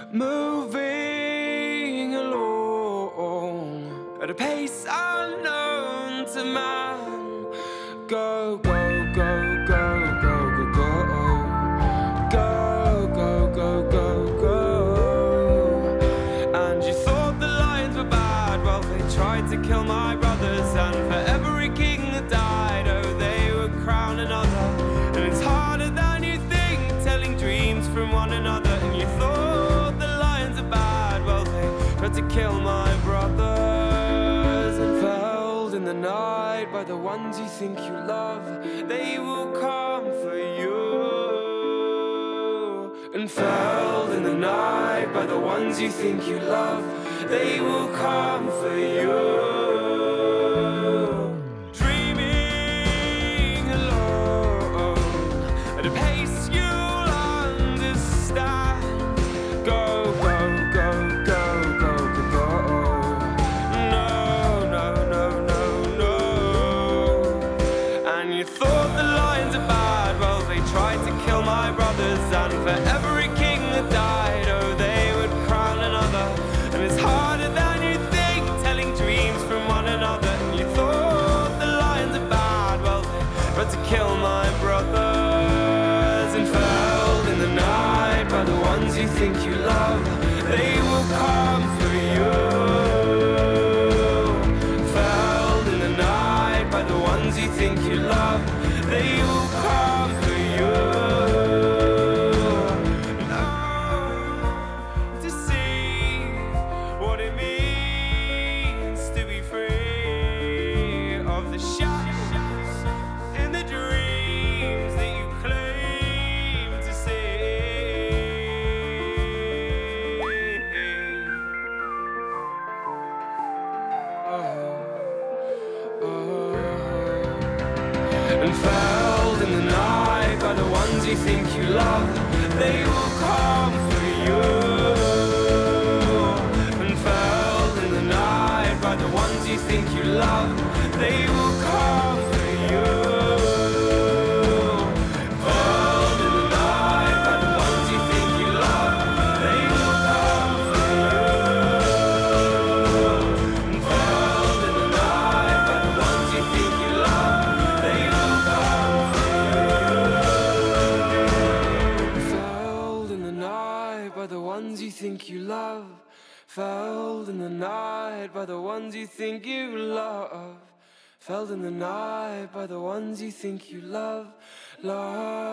moving along at a pace unknown to man. Go, go, go, go, go, go, go. Go, go, go, go, go. And you thought the lions were bad, well they tried to kill my brothers. And for every king that died, oh they would crown another. And it's harder than you think, telling dreams from one another. And you thought the lions are bad, well they tried to kill my brothers. And felled in the night by the ones you think you love, they will come for you. And felled in the night by the ones you think you love, they will come for you. Dreaming alone at a pace you'll understand. Go, go, go, go, go, go, go. No, no, no, no, no. And you thought the lions are bad, well they tried to kill my brothers. And for every king that died, oh they would crown another. And it's harder than you think, telling dreams from one another. And you thought the lions are bad, well they tried to kill my brothers. And felled in the night by the ones you think you love, they will come for you. Felled in the night by the ones you think you love, they will come for you. To see what it means to be free of the shadows in the dreams that you claim to see. And felled in the night by the ones you think you love, they will come for you. And felled in the night by the ones you think you love, they will come for you. Felled in the night by the ones you think you love, they will come for you. And felled in the night by the ones you think you love, they will come for you. Felled in the night by the ones you think you love. Felled in the night by the ones you think you love. Felled in the night by the ones you think you love. Love.